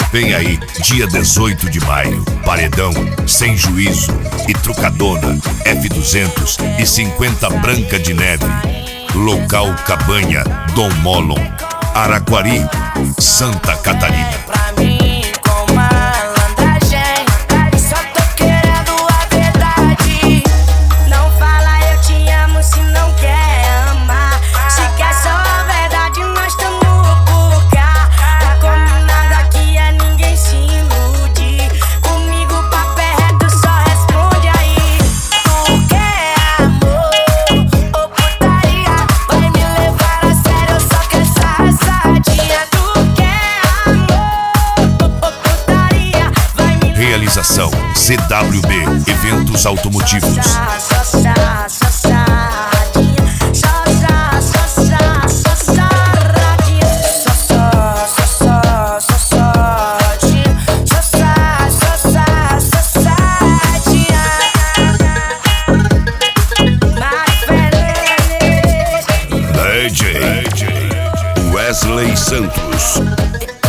Vem aí, dia 18 de maio, Paredão, Sem Juízo e Trucadona, F200 e 50 Branca de Neve. Local Cabanha, Dom Mollon, Araquari, Santa Catarina. Realização ZWB Eventos Automotivos. DJ Wesley Santos.